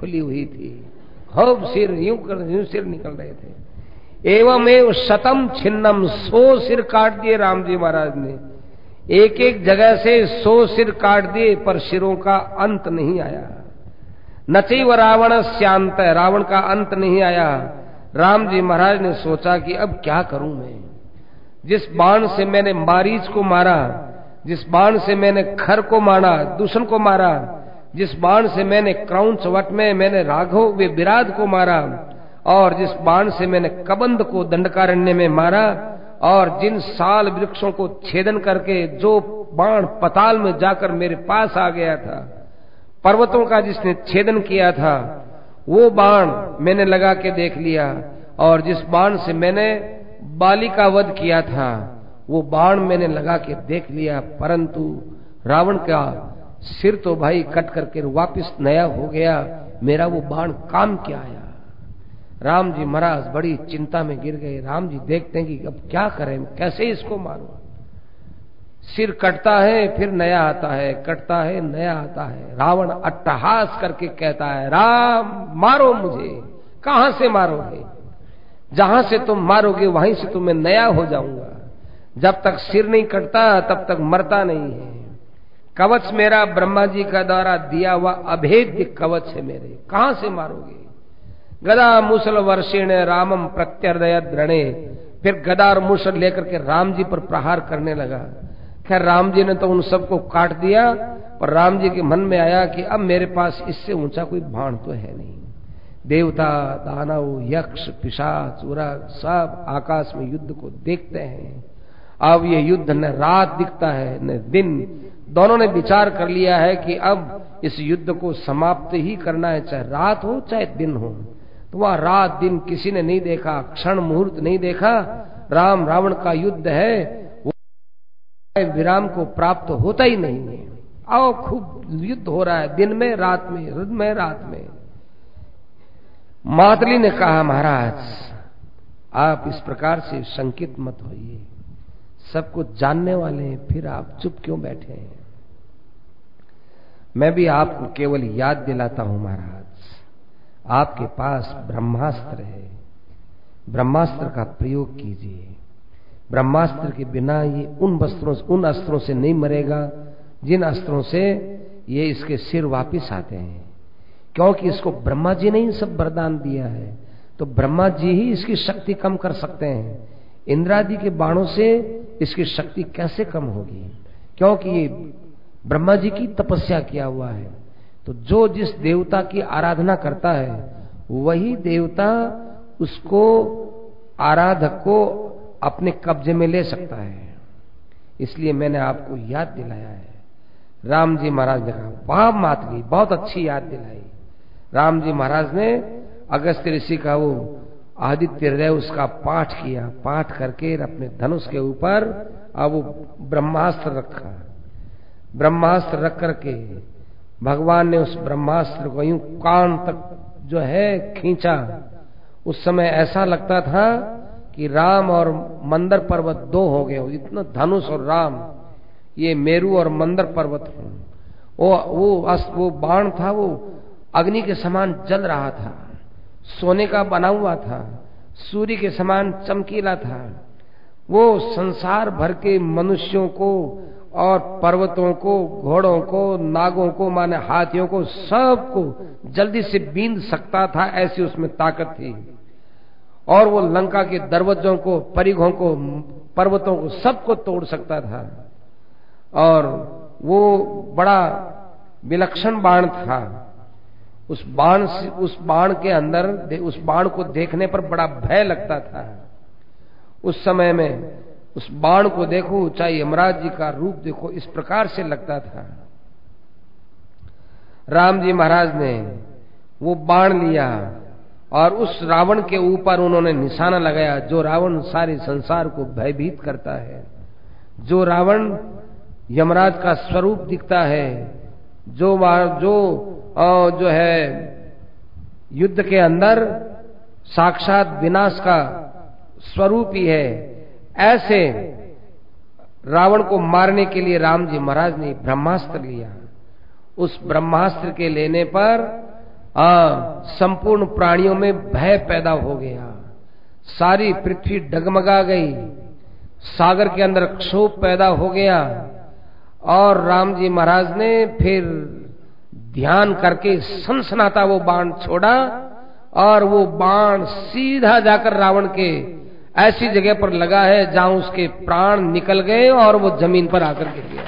खुली हुई थी, खूब सिर यूं सिर निकल रहे थे। एवमेव शतम छिन्नम, 100 सिर काट दिए राम जी महाराज ने। एक एक जगह से 100 सिर काट दिए, पर सिरों का अंत नहीं आया। नचैव रावण श्यांत, रावण का अंत नहीं आया। राम जी महाराज ने सोचा कि अब क्या करूं मैं। जिस बाण से मैंने मारीच को मारा, जिस बाण से मैंने खर को मारा, दूषण को मारा, जिस बाण से मैंने क्रौंच वट में मैंने राघव वे विराट को मारा, और जिस बाण से मैंने कबंध को दंडकारण्य में मारा, और जिन साल वृक्षों को छेदन करके जो बाण पताल में जाकर मेरे पास आ गया था, पर्वतों का जिसने छेदन किया था, वो बाण मैंने लगा के देख लिया। और जिस बाण से मैंने बाली का वध किया था, वो बाण मैंने लगा के देख लिया, परंतु रावण का सिर तो भाई कट करके वापस नया हो गया, मेरा वो बाण काम क्या आया। राम जी महाराज बड़ी चिंता में गिर गए। राम जी देखते हैं कि अब क्या करें, कैसे इसको मारूं। सिर कटता है फिर नया आता है, कटता है नया आता है। रावण अट्टहास करके कहता है, राम मारो मुझे। कहां से मारोगे? जहां से तुम मारोगे वहीं से तो मैं नया हो जाऊंगा। जब तक सिर नहीं कटता तब तक मरता नहीं है। कवच मेरा ब्रह्मा जी का द्वारा दिया हुआ अभेद्य कवच है मेरे, कहां से मारोगे? गदा मुसल वर्षेण रामम प्रत्यर्दयत द्रणे। फिर गदा और मुसल लेकर के राम जी पर प्रहार करने लगा। खैर राम जी ने तो उन सबको काट दिया, पर राम जी के मन में आया कि अब मेरे पास इससे ऊंचा कोई बाण तो है नहीं। देवता, दानव, यक्ष, पिशाच, उरग सब आकाश में युद्ध को देखते हैं। अब ये युद्ध न रात दिखता है न दिन। दोनों ने विचार कर लिया है कि अब इस युद्ध को समाप्त ही करना है, चाहे रात हो चाहे दिन हो। तो वह रात दिन किसी ने नहीं देखा, क्षण मुहूर्त नहीं देखा। राम रावण का युद्ध है, वो विराम को प्राप्त होता ही नहीं है। आओ खूब युद्ध हो रहा है, दिन में रात में, दिन में रात में। मातली ने कहा, महाराज आप इस प्रकार से शंकित मत होइए, सब कुछ जानने वाले हैं, फिर आप चुप क्यों बैठे हैं? मैं भी आपको केवल याद दिलाता हूं महाराज, आपके पास ब्रह्मास्त्र है, ब्रह्मास्त्र का प्रयोग कीजिए। ब्रह्मास्त्र के बिना ये उन अस्त्रों से नहीं मरेगा जिन अस्त्रों से ये इसके सिर वापिस आते हैं, क्योंकि इसको ब्रह्मा जी ने ही सब वरदान दिया है। तो ब्रह्मा जी ही इसकी शक्ति कम कर सकते हैं। इंद्रादि के बाणों से इसकी शक्ति कैसे कम होगी, क्योंकि ये ब्रह्मा जी की तपस्या किया हुआ है। तो जो जिस देवता की आराधना करता है वही देवता उसको आराधक को अपने कब्जे में ले सकता है। इसलिए मैंने आपको याद दिलाया है। राम जी महाराज ने कहा, वाह मातली, बहुत अच्छी याद दिलाई। राम जी महाराज ने अगस्त्य ऋषि का वो आदित्य हृदय उसका पाठ किया। पाठ करके अपने धनुष के ऊपर अब वो ब्रह्मास्त्र रखा। ब्रह्मास्त्र रख करके भगवान ने उस ब्रह्मास्त्र को यूं कान तक जो है खींचा। उस समय ऐसा लगता था कि राम और मंदर पर्वत दो हो गए हो, इतना धनुष और राम, ये मेरू और मंदर पर्वत हो। वो बाण था, वो अग्नि के समान जल रहा था, सोने का बना हुआ था, सूर्य के समान चमकीला था। वो संसार भर के मनुष्यों को और पर्वतों को, घोड़ों को, नागों को, माने हाथियों को, सबको जल्दी से बींध सकता था, ऐसी उसमें ताकत थी। और वो लंका के दरवाजों को, परिघों को, पर्वतों को, सबको तोड़ सकता था। और वो बड़ा विलक्षण बाण था। उस बाण के अंदर, उस बाण को देखने पर बड़ा भय लगता था। उस समय में उस बाण को देखो, चाहे यमराज जी का रूप देखो, इस प्रकार से लगता था। राम जी महाराज ने वो बाण लिया और उस रावण के ऊपर उन्होंने निशाना लगाया, जो रावण सारे संसार को भयभीत करता है, जो रावण यमराज का स्वरूप दिखता है, जो है युद्ध के अंदर साक्षात विनाश का स्वरूप ही है। ऐसे रावण को मारने के लिए राम जी महाराज ने ब्रह्मास्त्र लिया। उस ब्रह्मास्त्र के लेने पर संपूर्ण प्राणियों में भय पैदा हो गया, सारी पृथ्वी डगमगा गई, सागर के अंदर क्षोभ पैदा हो गया। और राम जी महाराज ने फिर ध्यान करके सनसनाता वो बाण छोड़ा और वो बाण सीधा जाकर रावण के ऐसी जगह पर लगा है जहां उसके प्राण निकल गए और वो जमीन पर आकर गिर गया।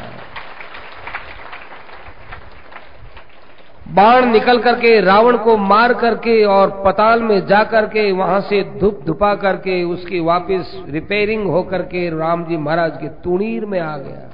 बाण निकल करके रावण को मार करके और पताल में जा करके वहां से धुप धुपा करके उसकी वापस रिपेयरिंग हो करके राम जी महाराज के तुणीर में आ गया।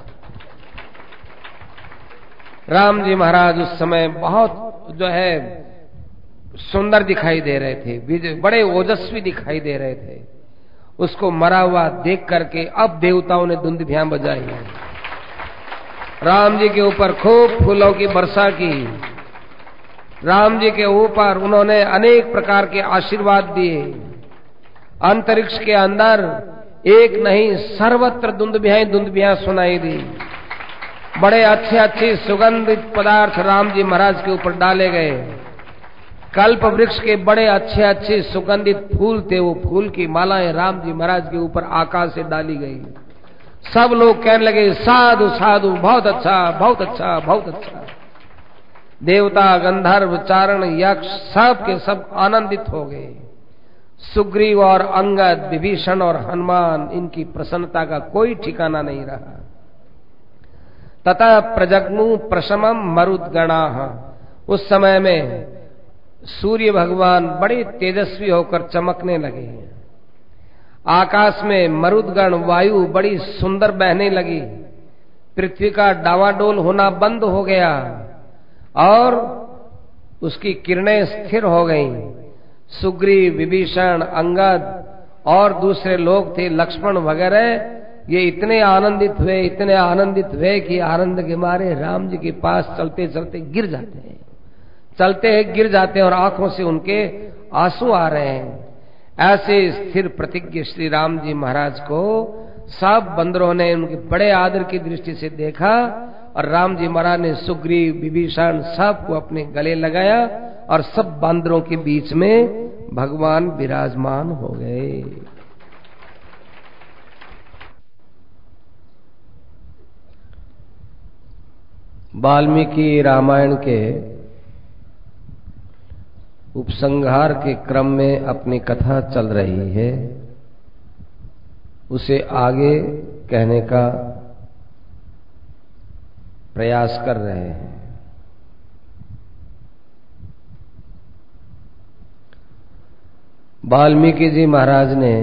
राम जी महाराज उस समय बहुत जो है सुंदर दिखाई दे रहे थे, बड़े ओजस्वी दिखाई दे रहे थे। उसको मरा हुआ देख करके अब देवताओं ने दुंदुभियां बजाई, राम जी के ऊपर खूब फूलों की वर्षा की, राम जी के ऊपर उन्होंने अनेक प्रकार के आशीर्वाद दिए। अंतरिक्ष के अंदर एक नहीं सर्वत्र दुंदुभियां सुनाई दी। बड़े अच्छे अच्छे सुगंधित पदार्थ राम जी महाराज के ऊपर डाले गए। कल्प वृक्ष के बड़े अच्छे अच्छे सुगंधित फूल थे, वो फूल की मालाएं राम जी महाराज के ऊपर आकाश से डाली गई। सब लोग कहने लगे साधु साधु, बहुत अच्छा बहुत अच्छा बहुत अच्छा। देवता गंधर्व चारण यक्ष सब के सब आनंदित हो गए। सुग्रीव और अंगद, विभीषण और हनुमान, इनकी प्रसन्नता का कोई ठिकाना नहीं रहा। तथा प्रजग्मु प्रशमम मरुद्गणाः, उस समय में सूर्य भगवान बड़े तेजस्वी होकर चमकने लगे। आकाश में मरुदगण वायु बड़ी सुंदर बहने लगी। पृथ्वी का डावाडोल होना बंद हो गया और उसकी किरणें स्थिर हो गईं। सुग्रीव, विभीषण, अंगद और दूसरे लोग थे, लक्ष्मण वगैरह, ये इतने आनंदित हुए कि आनंद के मारे राम जी के पास चलते चलते गिर जाते हैं, गिर जाते हैं और आंखों से उनके आंसू आ रहे हैं। ऐसे स्थिर प्रतिज्ञ श्री राम जी महाराज को सब बंदरों ने उनके बड़े आदर की दृष्टि से देखा और राम जी महाराज ने सुग्रीव, विभीषण सबको अपने गले लगाया और सब बंदरों के बीच में भगवान विराजमान हो गए। वाल्मीकि रामायण के उपसंहार के क्रम में अपनी कथा चल रही है, उसे आगे कहने का प्रयास कर रहे हैं। वाल्मीकि जी महाराज ने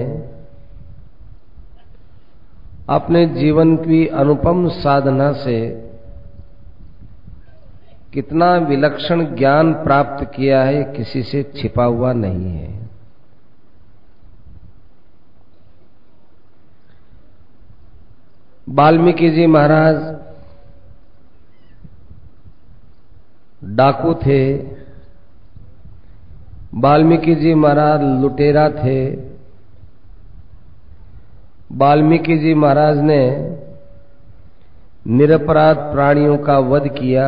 अपने जीवन की अनुपम साधना से कितना विलक्षण ज्ञान प्राप्त किया है, किसी से छिपा हुआ नहीं है। वाल्मीकि जी महाराज डाकू थे, वाल्मीकि जी महाराज लुटेरा थे, वाल्मीकि जी महाराज ने निरपराध प्राणियों का वध किया।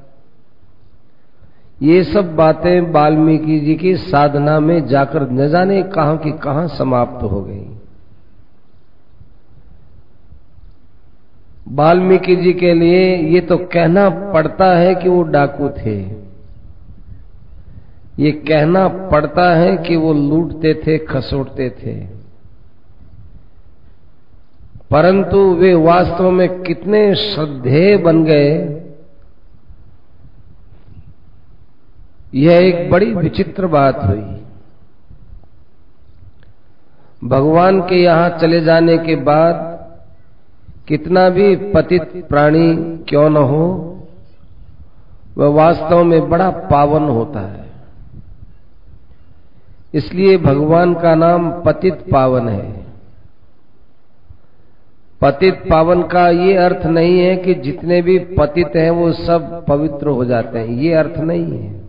ये सब बातें वाल्मीकि जी की साधना में जाकर न जाने कहां की कहां समाप्त हो गई। वाल्मीकि जी के लिए ये तो कहना पड़ता है कि वो डाकू थे, ये कहना पड़ता है कि वो लूटते थे, खसोटते थे, परंतु वे वास्तव में कितने श्रद्धेय बन गए, यह एक बड़ी विचित्र बात हुई। भगवान के यहां चले जाने के बाद कितना भी पतित प्राणी क्यों न हो, वह वास्तव में बड़ा पावन होता है। इसलिए भगवान का नाम पतित पावन है। पतित पावन का ये अर्थ नहीं है कि जितने भी पतित हैं वो सब पवित्र हो जाते हैं, ये अर्थ नहीं है।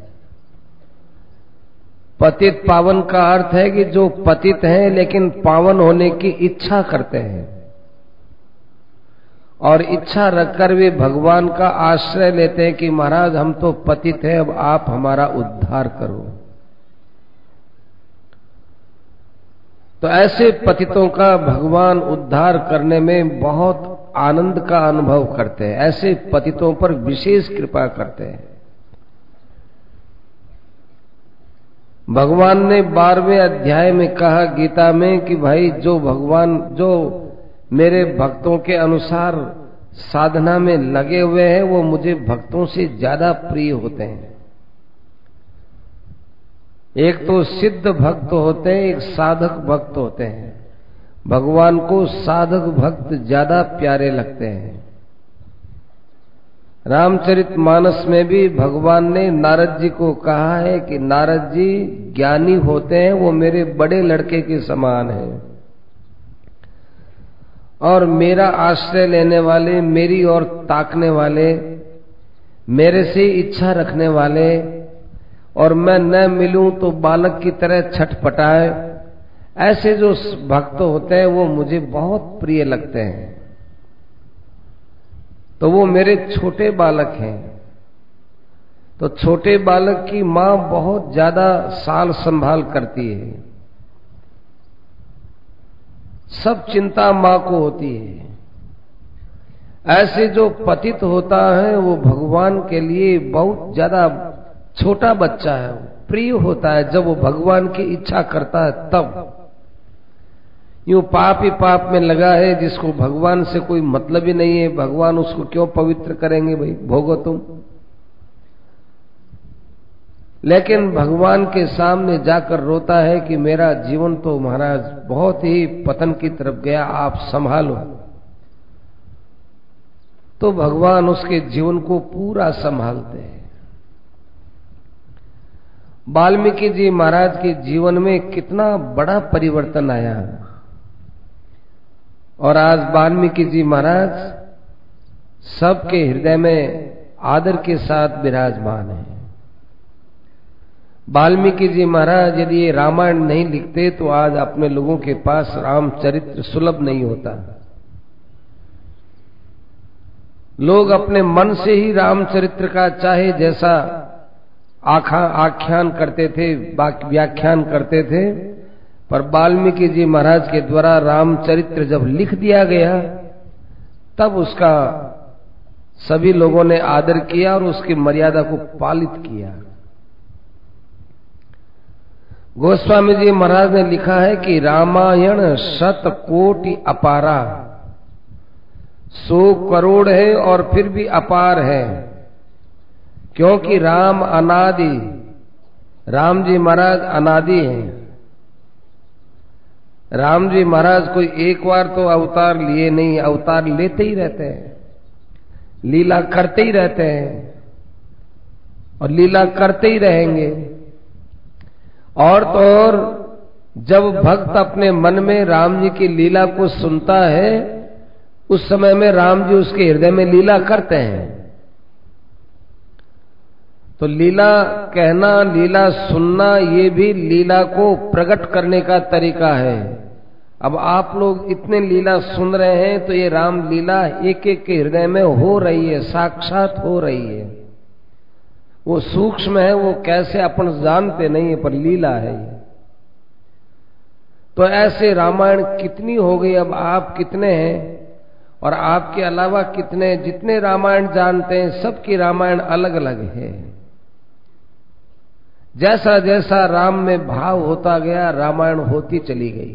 पतित पावन का अर्थ है कि जो पतित हैं लेकिन पावन होने की इच्छा करते हैं, और इच्छा रखकर वे भगवान का आश्रय लेते हैं कि महाराज हम तो पतित हैं, अब आप हमारा उद्धार करो। तो ऐसे पतितों का भगवान उद्धार करने में बहुत आनंद का अनुभव करते हैं, ऐसे पतितों पर विशेष कृपा करते हैं। भगवान ने 12वें अध्याय में कहा गीता में कि भाई जो मेरे भक्तों के अनुसार साधना में लगे हुए हैं वो मुझे भक्तों से ज्यादा प्रिय होते हैं। एक तो सिद्ध भक्त होते हैं, एक साधक भक्त होते हैं। भगवान को साधक भक्त ज्यादा प्यारे लगते हैं। रामचरितमानस में भी भगवान ने नारद जी को कहा है कि नारद जी ज्ञानी होते हैं, वो मेरे बड़े लड़के के समान हैं, और मेरा आश्रय लेने वाले, मेरी ओर ताकने वाले, मेरे से इच्छा रखने वाले, और मैं न मिलूं तो बालक की तरह छटपटाए, ऐसे जो भक्त होते हैं वो मुझे बहुत प्रिय लगते हैं। तो वो मेरे छोटे बालक हैं। तो छोटे बालक की मां बहुत ज्यादा साल संभाल करती है, सब चिंता मां को होती है। ऐसे जो पतित होता है वो भगवान के लिए बहुत ज्यादा छोटा बच्चा है, प्रिय होता है जब वो भगवान की इच्छा करता है तब। यूं पाप ही पाप में लगा है जिसको भगवान से कोई मतलब ही नहीं है, भगवान उसको क्यों पवित्र करेंगे, भाई भोगो तुम। लेकिन भगवान के सामने जाकर रोता है कि मेरा जीवन तो महाराज बहुत ही पतन की तरफ गया, आप संभालो। तो भगवान उसके जीवन को पूरा संभालते हैं। वाल्मीकि जी महाराज के जीवन में कितना बड़ा परिवर्तन आया, और आज वाल्मीकि जी महाराज सबके हृदय में आदर के साथ विराजमान हैं। वाल्मीकि जी महाराज यदि ये रामायण नहीं लिखते तो आज अपने लोगों के पास रामचरित्र सुलभ नहीं होता। लोग अपने मन से ही रामचरित्र का चाहे जैसा आख्यान करते थे, व्याख्यान करते थे, पर वाल्मीकि जी महाराज के द्वारा रामचरित्र जब लिख दिया गया तब उसका सभी लोगों ने आदर किया और उसकी मर्यादा को पालित किया। गोस्वामी जी महाराज ने लिखा है कि रामायण 100 कोटि अपारा, 100 करोड़ है और फिर भी अपार है, क्योंकि राम अनादि, राम जी महाराज अनादि हैं। राम जी महाराज कोई एक बार तो अवतार लिए नहीं, अवतार लेते ही रहते हैं, लीला करते ही रहते हैं और लीला करते ही रहेंगे। और तो और जब भक्त अपने मन में राम जी की लीला को सुनता है उस समय में राम जी उसके हृदय में लीला करते हैं। तो लीला कहना, लीला सुनना, ये भी लीला को प्रकट करने का तरीका है। अब आप लोग इतने लीला सुन रहे हैं तो ये राम लीला एक एक के हृदय में हो रही है, साक्षात हो रही है। वो सूक्ष्म है, वो कैसे अपन जानते नहीं है, पर लीला है ये। तो ऐसे रामायण कितनी हो गई, अब आप कितने हैं और आपके अलावा कितने, जितने रामायण जानते हैं सबकी रामायण अलग अलग है। जैसा जैसा राम में भाव होता गया रामायण होती चली गई।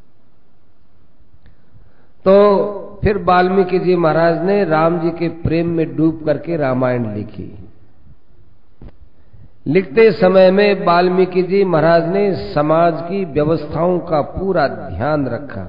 तो फिर वाल्मीकि जी महाराज ने राम जी के प्रेम में डूब करके रामायण लिखी। लिखते समय में वाल्मीकि जी महाराज ने समाज की व्यवस्थाओं का पूरा ध्यान रखा।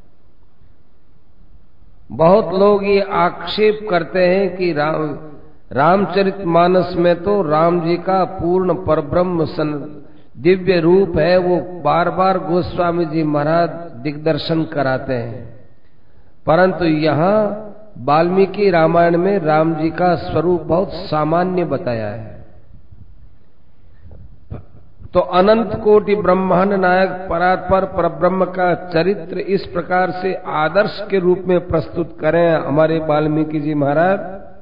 बहुत लोग ये आक्षेप करते हैं कि रामचरितमानस में तो राम जी का पूर्ण परब्रह्म दिव्य रूप है, वो बार बार गोस्वामी जी महाराज दिग्दर्शन कराते हैं। परंतु यहाँ वाल्मीकि रामायण में राम जी का स्वरूप बहुत सामान्य बताया है। तो अनंत कोटि ब्रह्मांड नायक परात्पर परब्रह्म का चरित्र इस प्रकार से आदर्श के रूप में प्रस्तुत करें हमारे वाल्मीकि जी महाराज।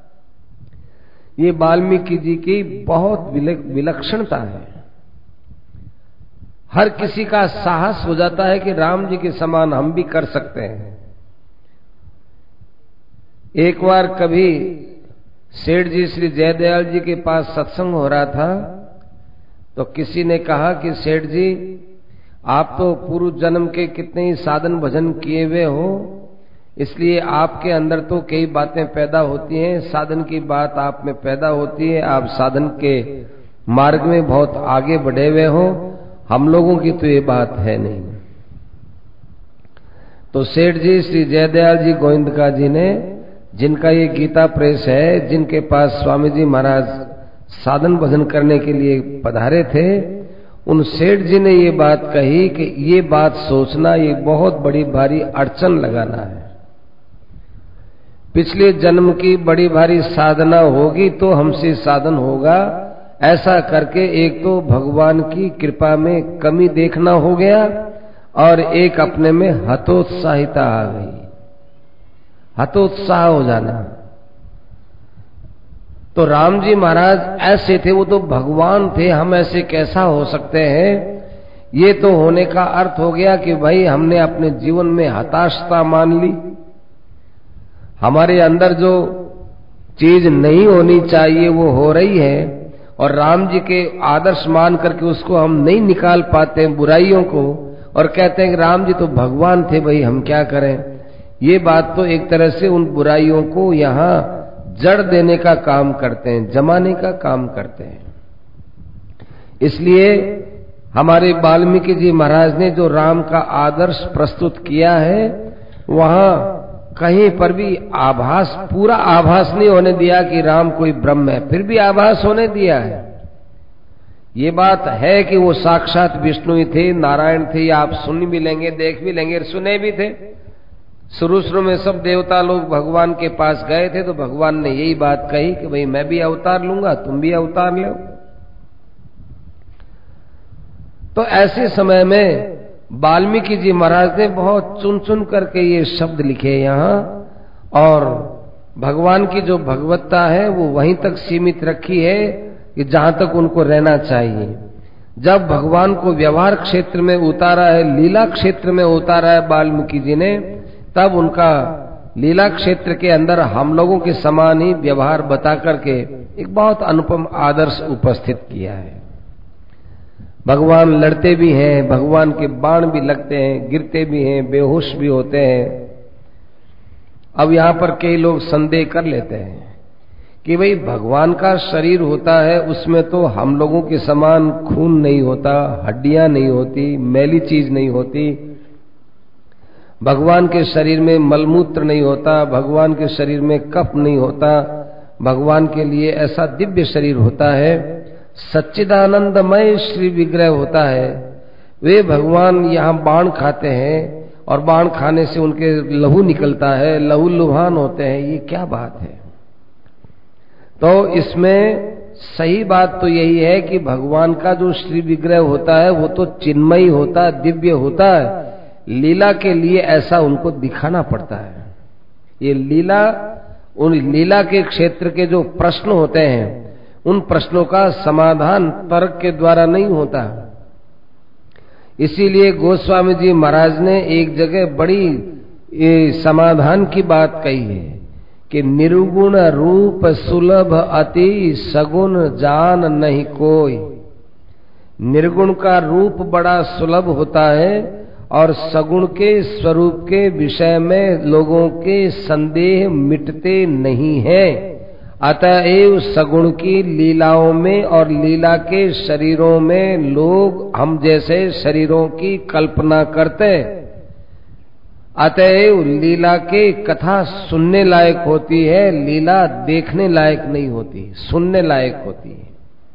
ये वाल्मीकि जी की बहुत विलक्षणता है। हर किसी का साहस हो जाता है कि राम जी के समान हम भी कर सकते हैं। एक बार कभी सेठ जी श्री जयदयाल जी के पास सत्संग हो रहा था, तो किसी ने कहा कि सेठ जी आप तो पूर्व जन्म के कितने ही साधन भजन किए हुए हो, इसलिए आपके अंदर तो कई बातें पैदा होती हैं, साधन की बात आप में पैदा होती है, आप साधन के मार्ग में बहुत आगे बढ़े हुए हो, हम लोगों की तो ये बात है नहीं। तो सेठ जी श्री जयदयाल जी गोविंदका जी ने, जिनका ये गीता प्रेस है, जिनके पास स्वामी जी महाराज साधन भजन करने के लिए पधारे थे, उन सेठ जी ने ये बात कही कि ये बात सोचना ये बहुत बड़ी भारी अड़चन लगाना है। पिछले जन्म की बड़ी भारी साधना होगी तो हमसे साधन होगा, ऐसा करके एक तो भगवान की कृपा में कमी देखना हो गया और एक अपने में हतोत्साहिता आ गई, हतोत्साह हो जाना। तो राम जी महाराज ऐसे थे, वो तो भगवान थे, हम ऐसे कैसा हो सकते हैं। ये तो होने का अर्थ हो गया कि भाई हमने अपने जीवन में हताशता मान ली, हमारे अंदर जो चीज नहीं होनी चाहिए वो हो रही है, और राम जी के आदर्श मान करके उसको हम नहीं निकाल पाते हैं बुराइयों को, और कहते हैं कि राम जी तो भगवान थे, भाई हम क्या करें। ये बात तो एक तरह से उन बुराइयों को यहाँ जड़ देने का काम करते हैं, जमाने का काम करते हैं। इसलिए हमारे वाल्मीकि जी महाराज ने जो राम का आदर्श प्रस्तुत किया है, वहां कहीं पर भी आभास, पूरा आभास नहीं होने दिया कि राम कोई ब्रह्म है, फिर भी आभास होने दिया है। ये बात है कि वो साक्षात विष्णु ही थे, नारायण थे, या आप सुन भी लेंगे, देख भी लेंगे, सुने भी थे। शुरू में सब देवता लोग भगवान के पास गए थे, तो भगवान ने यही बात कही कि भाई मैं भी अवतार लूंगा, तुम भी अवतार लो। तो ऐसे समय में वाल्मीकि जी महाराज ने बहुत चुन चुन करके ये शब्द लिखे यहाँ, और भगवान की जो भगवत्ता है वो वहीं तक सीमित रखी है कि जहां तक उनको रहना चाहिए। जब भगवान को व्यवहार क्षेत्र में उतारा है, लीला क्षेत्र में उतारा है वाल्मीकि जी ने, तब उनका लीला क्षेत्र के अंदर हम लोगों के समान ही व्यवहार बता करके एक बहुत अनुपम आदर्श उपस्थित किया है। भगवान लड़ते भी हैं, भगवान के बाण भी लगते हैं, गिरते भी हैं, बेहोश भी होते हैं। अब यहां पर कई लोग संदेह कर लेते हैं कि भाई भगवान का शरीर होता है, उसमें तो हम लोगों के समान खून नहीं होता, हड्डियां नहीं होती, मैली चीज नहीं होती, भगवान के शरीर में मलमूत्र नहीं होता, भगवान के शरीर में कफ नहीं होता, भगवान के लिए ऐसा दिव्य शरीर होता है, सच्चिदानंदमय श्री विग्रह होता है। वे भगवान यहाँ बाण खाते हैं और बाण खाने से उनके लहू निकलता है, लहू लुहान होते हैं, ये क्या बात है। तो इसमें सही बात तो यही है कि भगवान का जो श्री विग्रह होता है वो तो चिन्मयी होता है, दिव्य होता है। लीला के लिए ऐसा उनको दिखाना पड़ता है। ये लीला, उन लीला के क्षेत्र के जो प्रश्न होते हैं, उन प्रश्नों का समाधान तर्क के द्वारा नहीं होता। इसीलिए गोस्वामी जी महाराज ने एक जगह बड़ी समाधान की बात कही है कि निर्गुण रूप सुलभ अति सगुण जान नहीं कोई। निर्गुण का रूप बड़ा सुलभ होता है और सगुण के स्वरूप के विषय में लोगों के संदेह मिटते नहीं हैं। अतएव सगुण की लीलाओं में और लीला के शरीरों में लोग हम जैसे शरीरों की कल्पना करते। अतएव लीला के कथा सुनने लायक होती है, लीला देखने लायक नहीं होती, सुनने लायक होती है।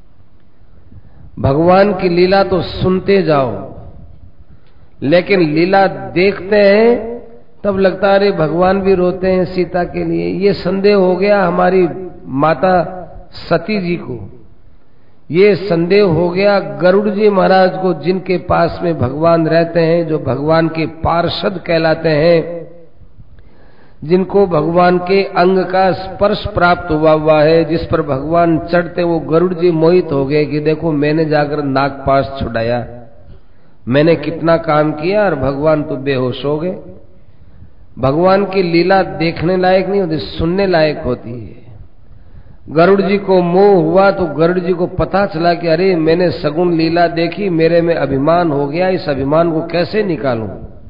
भगवान की लीला तो सुनते जाओ, लेकिन लीला देखते हैं तब लगता है अरे भगवान भी रोते हैं सीता के लिए। ये संदेह हो गया हमारी माता सती जी को ये संदेह हो गया गरुड़ जी महाराज को, जिनके पास में भगवान रहते हैं, जो भगवान के पार्षद कहलाते हैं, जिनको भगवान के अंग का स्पर्श प्राप्त हुआ है, जिस पर भगवान चढ़ते, वो गरुड़ जी मोहित हो गए कि देखो मैंने जाकर नागपाश छुड़ाया, मैंने कितना काम किया और भगवान तो बेहोश हो गए। भगवान की लीला देखने लायक नहीं होती, सुनने लायक होती है। गरुड़ जी को मोह हुआ तो गरुड़ जी को पता चला कि अरे मैंने सगुण लीला देखी, मेरे में अभिमान हो गया, इस अभिमान को कैसे निकालूं।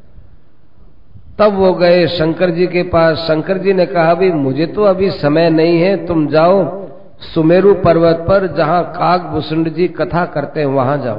तब वो गए शंकर जी के पास। शंकर जी ने कहा भाई मुझे तो अभी समय नहीं है, तुम जाओ सुमेरु पर्वत पर जहां काकभूषुंड जी कथा करते हैं वहां जाओ।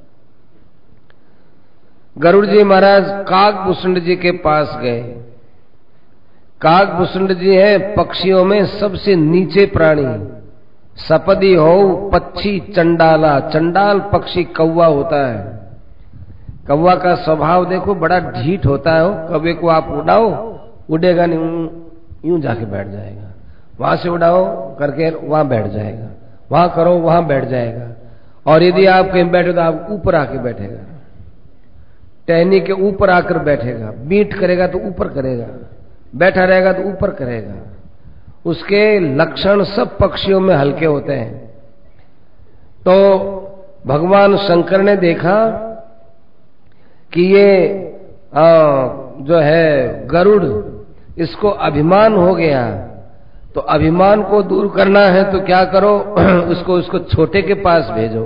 गरुड़ जी महाराज काकभूषुंड जी के पास गए। काकभूषुंड जी है पक्षियों में सबसे नीचे प्राणी, सपदी हो पक्षी चंडाला, चंडाल पक्षी कौवा होता है। कौवा का स्वभाव देखो बड़ा ढीठ होता है। कौवे को आप उड़ाओ, उड़ेगा नहीं, यूं जाके बैठ जाएगा। वहां से उड़ाओ करके वहां बैठ जाएगा, वहां करो वहां बैठ जाएगा। और यदि आप कहीं बैठे तो आप ऊपर आके बैठेगा, टहनी के ऊपर आकर बैठेगा। बीट करेगा तो ऊपर करेगा, बैठा रहेगा तो ऊपर करेगा। उसके लक्षण सब पक्षियों में हल्के होते हैं। तो भगवान शंकर ने देखा कि ये जो है गरुड़, इसको अभिमान हो गया, तो अभिमान को दूर करना है तो क्या करो, उसको छोटे के पास भेजो।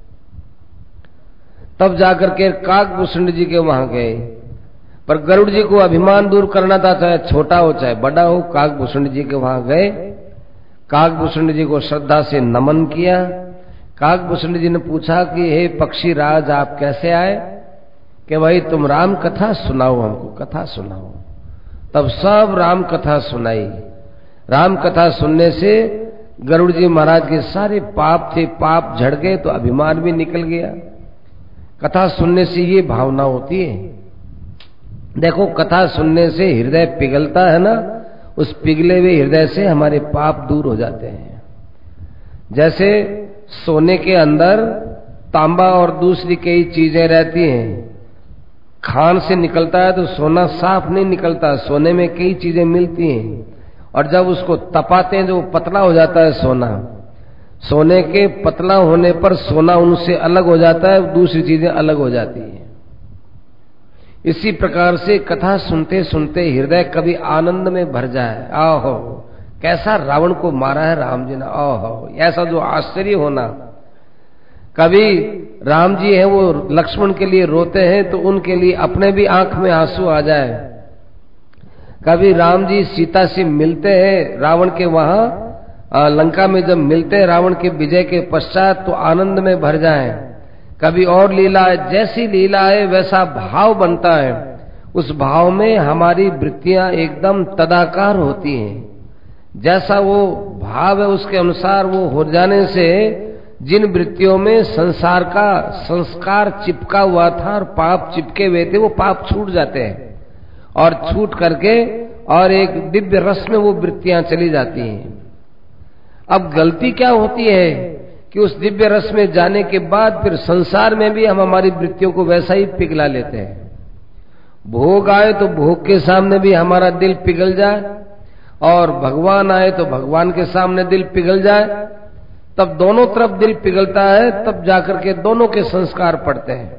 तब जाकर के काकभूषुंड जी के वहां गए। पर गरुड़ जी को अभिमान दूर करना था, चाहे छोटा हो चाहे बड़ा हो। काकभूषुंड जी के वहां गए, काकभूषुंड जी को श्रद्धा से नमन किया। काकभूषुंड जी ने पूछा कि हे पक्षी राज आप कैसे आए, कि भाई तुम राम कथा सुनाओ, हमको कथा सुनाओ। तब सब राम कथा सुनाई। राम कथा सुनने से गरुड़ जी महाराज के सारे पाप थे, पाप झड़ गए, तो अभिमान भी निकल गया। कथा सुनने से ये भावना होती है। देखो कथा सुनने से हृदय पिघलता है ना, उस पिघले हुए हृदय से हमारे पाप दूर हो जाते हैं। जैसे सोने के अंदर तांबा और दूसरी कई चीजें रहती हैं, खान से निकलता है तो सोना साफ नहीं निकलता, सोने में कई चीजें मिलती हैं। और जब उसको तपाते हैं जो पतला हो जाता है सोना, सोने के पतला होने पर सोना उनसे अलग हो जाता है, दूसरी चीजें अलग हो जाती हैं। इसी प्रकार से कथा सुनते सुनते हृदय कभी आनंद में भर जाए, आहो कैसा रावण को मारा है राम जी ने, आहो ऐसा जो आश्चर्य होना। कभी राम जी हैं वो लक्ष्मण के लिए रोते हैं तो उनके लिए अपने भी आंख में आंसू आ जाए। कभी राम जी सीता से मिलते हैं रावण के वहां लंका में, जब मिलते हैं रावण के विजय के पश्चात तो आनंद में भर जाए। कभी और लीला है, जैसी लीला है वैसा भाव बनता है, उस भाव में हमारी वृत्तियां एकदम तदाकार होती हैं। जैसा वो भाव है उसके अनुसार वो हो जाने से जिन वृत्तियों में संसार का संस्कार चिपका हुआ था और पाप चिपके हुए थे, वो पाप छूट जाते हैं और छूट करके और एक दिव्य रस में वो वृत्तियां चली जाती हैं। अब गलती क्या होती है कि उस दिव्य रस में जाने के बाद फिर संसार में भी हम हमारी वृत्तियों को वैसा ही पिघला लेते हैं। भोग आए तो भोग के सामने भी हमारा दिल पिघल जाए, और भगवान आए तो भगवान के सामने दिल पिघल जाए, तब दोनों तरफ दिल पिघलता है, तब जाकर के दोनों के संस्कार पड़ते हैं।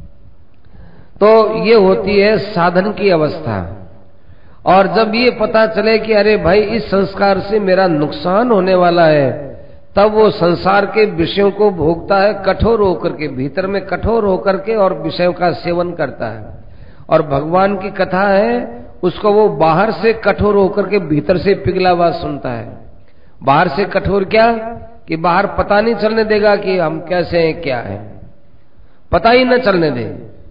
तो ये होती है साधन की अवस्था। और जब ये पता चले कि अरे भाई इस संस्कार से मेरा नुकसान होने वाला है, तब वो संसार के विषयों को भोगता है कठोर होकर के, भीतर में कठोर होकर के, और विषयों का सेवन करता है। और भगवान की कथा है उसको वो बाहर से कठोर होकर के भीतर से पिघला हुआ सुनता है। बाहर से कठोर क्या कि बाहर पता नहीं चलने देगा कि हम कैसे हैं क्या है, पता ही न चलने दे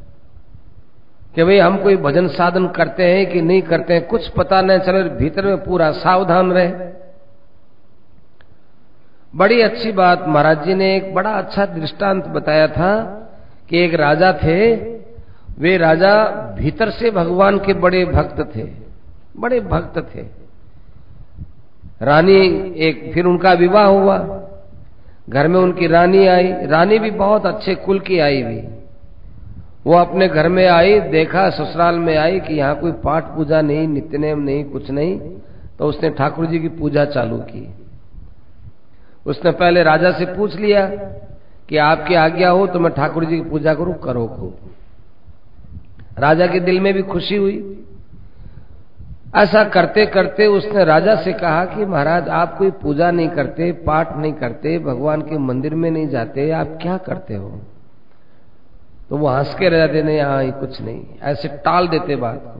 कि भाई हम कोई भजन साधन करते हैं कि नहीं करते हैं, कुछ पता न चले, भीतर में पूरा सावधान रहे। बड़ी अच्छी बात महाराज जी ने एक बड़ा अच्छा दृष्टांत बताया था कि एक राजा थे, वे राजा भीतर से भगवान के बड़े भक्त थे, बड़े भक्त थे। रानी एक, फिर उनका विवाह हुआ। घर में उनकी रानी आई, रानी भी बहुत अच्छे कुल की आई भी। वो अपने घर में आई, देखा ससुराल में आई कि यहाँ कोई पाठ पूजा नहीं, नित्यनेम नहीं, कुछ नहीं, तो उसने ठाकुर जी की पूजा चालू की। उसने पहले राजा से पूछ लिया कि आपकी आज्ञा हो तो मैं ठाकुर जी की पूजा करूं, करो खूब। राजा के दिल में भी खुशी हुई। ऐसा करते करते उसने राजा से कहा कि महाराज आप कोई पूजा नहीं करते, पाठ नहीं करते, भगवान के मंदिर में नहीं जाते, आप क्या करते हो? तो वो हंस के रह जाते, नहीं हाँ कुछ नहीं, ऐसे टाल देते बात को।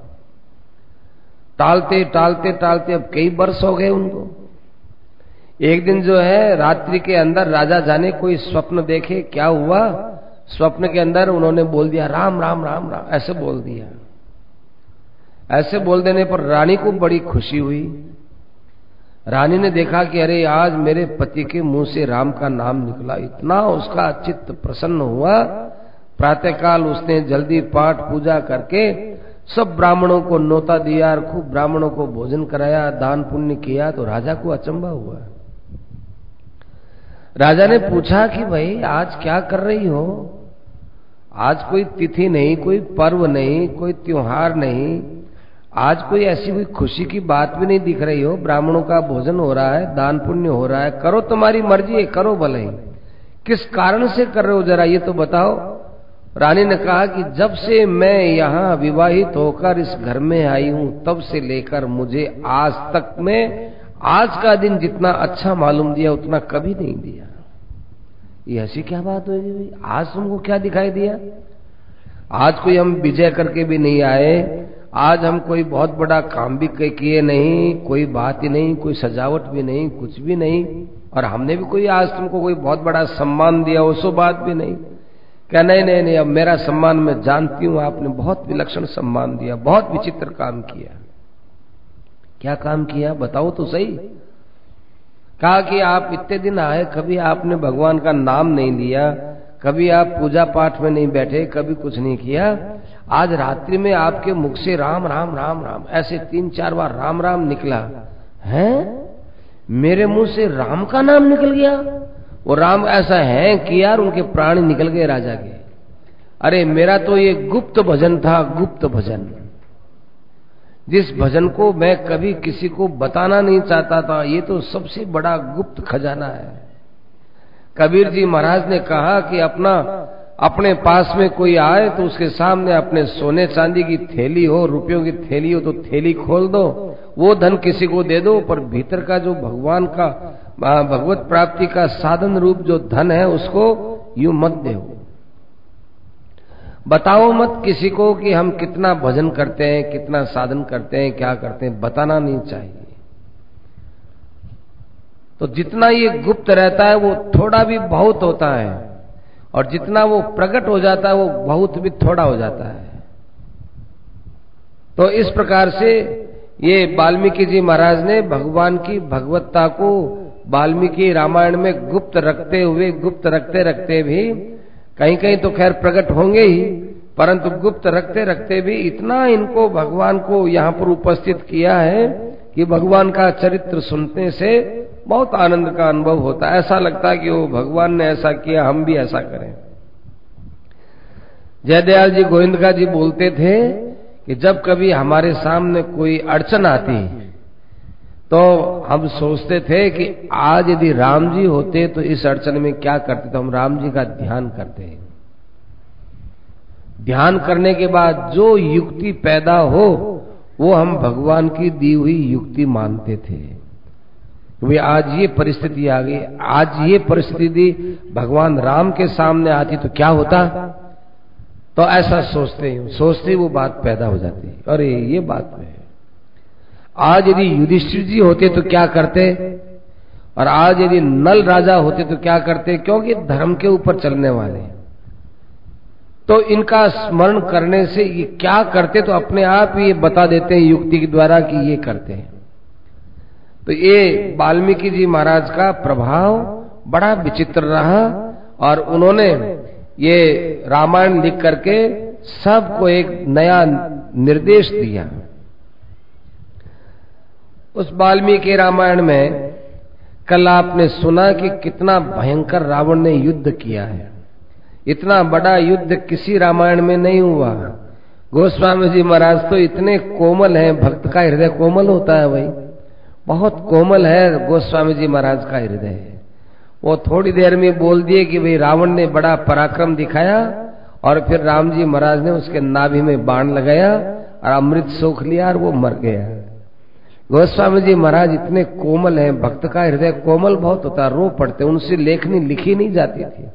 टालते टालते टालते अब कई वर्ष हो गए उनको। एक दिन जो है रात्रि के अंदर राजा जाने कोई स्वप्न देखे, क्या हुआ, स्वप्न के अंदर उन्होंने बोल दिया राम राम राम राम, ऐसे बोल दिया। ऐसे बोल देने पर रानी को बड़ी खुशी हुई। रानी ने देखा कि अरे आज मेरे पति के मुंह से राम का नाम निकला, इतना उसका चित्त प्रसन्न हुआ। प्रातःकाल उसने जल्दी पाठ पूजा करके सब ब्राह्मणों को न्योता दिया और खूब ब्राह्मणों को भोजन कराया, दान पुण्य किया। तो राजा को अचंभा हुआ। राजा ने पूछा कि भाई आज क्या कर रही हो? आज कोई तिथि नहीं, कोई पर्व नहीं, कोई त्योहार नहीं, आज कोई ऐसी कोई खुशी की बात भी नहीं दिख रही हो। ब्राह्मणों का भोजन हो रहा है, दान पुण्य हो रहा है, करो तुम्हारी मर्जी है, करो भले ही, किस कारण से कर रहे हो जरा ये तो बताओ। रानी ने कहा कि जब से मैं यहाँ विवाहित होकर इस घर में आई हूं तब से लेकर मुझे आज तक में आज का दिन जितना अच्छा मालूम दिया उतना कभी नहीं दिया। ये ऐसी क्या बात होगी भाई? आज तुमको क्या दिखाई दिया? आज कोई हम विजय करके भी नहीं आए, आज हम कोई बहुत बड़ा काम भी किए नहीं, कोई बात ही नहीं, कोई सजावट भी नहीं, कुछ भी नहीं, और हमने भी कोई आज तुमको कोई बहुत बड़ा सम्मान दिया वो सो बात भी नहीं। क्या नहीं नहीं नहीं, अब मेरा सम्मान मैं जानती हूं, आपने बहुत विलक्षण सम्मान दिया, बहुत विचित्र काम किया। क्या काम किया बताओ तो सही। कहा कि आप इतने दिन आए, कभी आपने भगवान का नाम नहीं लिया, कभी आप पूजा पाठ में नहीं बैठे, कभी कुछ नहीं किया। आज रात्रि में आपके मुख से राम राम राम राम ऐसे 3-4 बार राम राम निकला है। मेरे मुंह से राम का नाम निकल गया। वो राम ऐसा है कि यार उनके प्राण निकल गए राजा के। अरे मेरा तो ये गुप्त भजन था, गुप्त भजन, जिस भजन को मैं कभी किसी को बताना नहीं चाहता था, ये तो सबसे बड़ा गुप्त खजाना है। कबीर जी महाराज ने कहा कि अपने पास में कोई आए तो उसके सामने अपने सोने चांदी की थैली हो, रुपयों की थैली हो, तो थैली खोल दो, वो धन किसी को दे दो, पर भीतर का जो भगवान का भगवत प्राप्ति का साधन रूप जो धन है उसको यूं मत दो। बताओ मत किसी को कि हम कितना भजन करते हैं, कितना साधन करते हैं, क्या करते हैं, बताना नहीं चाहिए। तो जितना ये गुप्त रहता है वो थोड़ा भी बहुत होता है, और जितना वो प्रकट हो जाता है वो बहुत भी थोड़ा हो जाता है। तो इस प्रकार से ये वाल्मीकि जी महाराज ने भगवान की भगवत्ता को वाल्मीकि रामायण में गुप्त रखते हुए, गुप्त रखते रखते भी, कहीं कहीं तो खैर प्रकट होंगे ही, परंतु गुप्त रखते रखते भी इतना इनको भगवान को यहाँ पर उपस्थित किया है कि भगवान का चरित्र सुनने से बहुत आनंद का अनुभव होता है। ऐसा लगता है कि वो भगवान ने ऐसा किया, हम भी ऐसा करें। जयदयाल जी गोविंदका जी बोलते थे कि जब कभी हमारे सामने कोई अड़चन आती तो हम सोचते थे कि आज यदि राम जी होते तो इस अड़चन में क्या करते, तो हम राम जी का ध्यान करते हैं। ध्यान करने के बाद जो युक्ति पैदा हो वो हम भगवान की दी हुई युक्ति मानते थे। वे आज ये परिस्थिति आ गई, आज ये परिस्थिति भगवान राम के सामने आती तो क्या होता, तो ऐसा सोचते वो बात पैदा हो जाती। अरे ये बात है, आज यदि युधिष्ठिर जी होते तो क्या करते, और आज यदि नल राजा होते तो क्या करते, क्योंकि धर्म के ऊपर चलने वाले। तो इनका स्मरण करने से ये क्या करते तो अपने आप ही ये बता देते हैं युक्ति के द्वारा कि ये करते हैं। तो ये वाल्मीकि जी महाराज का प्रभाव बड़ा विचित्र रहा, और उन्होंने ये रामायण लिख करके सबको एक नया निर्देश दिया। उस वाल्मीकि रामायण में कल आपने सुना कि कितना भयंकर रावण ने युद्ध किया है। इतना बड़ा युद्ध किसी रामायण में नहीं हुआ। गोस्वामी जी महाराज तो इतने कोमल हैं, भक्त का हृदय कोमल होता है भाई, बहुत कोमल है गोस्वामी जी महाराज का हृदय। वो थोड़ी देर में बोल दिए कि भाई रावण ने बड़ा पराक्रम दिखाया, और फिर राम जी महाराज ने उसके नाभि में बाण लगाया और अमृत सोख लिया और वो मर गया। गोस्वामी जी महाराज इतने कोमल हैं, भक्त का हृदय कोमल बहुत होता, रो पड़ते, उनसे लेखनी लिखी नहीं जाती थी।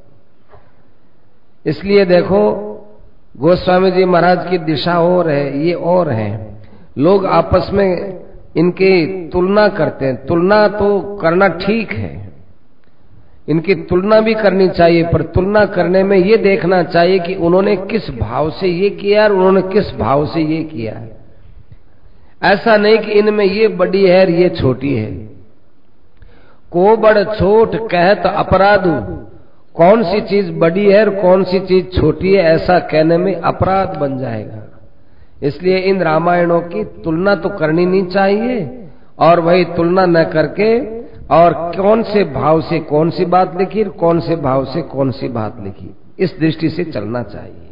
इसलिए देखो गोस्वामी जी महाराज की दिशा और है, ये और है। लोग आपस में इनकी तुलना करते हैं। तुलना तो करना ठीक है, इनकी तुलना भी करनी चाहिए, पर तुलना करने में ये देखना चाहिए कि उन्होंने किस भाव से ये किया और उन्होंने किस भाव से ये किया है। ऐसा नहीं कि इनमें ये बड़ी है और ये छोटी है। को बड़ छोट कहत अपराधु, कौन सी चीज बड़ी है और कौन सी चीज छोटी है ऐसा कहने में अपराध बन जाएगा। इसलिए इन रामायणों की तुलना तो करनी नहीं चाहिए, और वही तुलना न करके और कौन से भाव से कौन सी बात लिखी, कौन से भाव से कौन सी बात लिखी, इस दृष्टि से चलना चाहिए।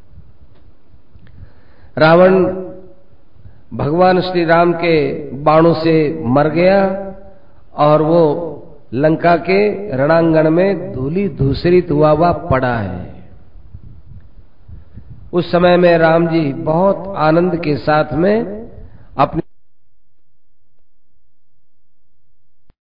रावण भगवान श्री राम के बाणों से मर गया और वो लंका के रणांगण में धूली धूसरित हुआ पड़ा है। उस समय में राम जी बहुत आनंद के साथ में अपनी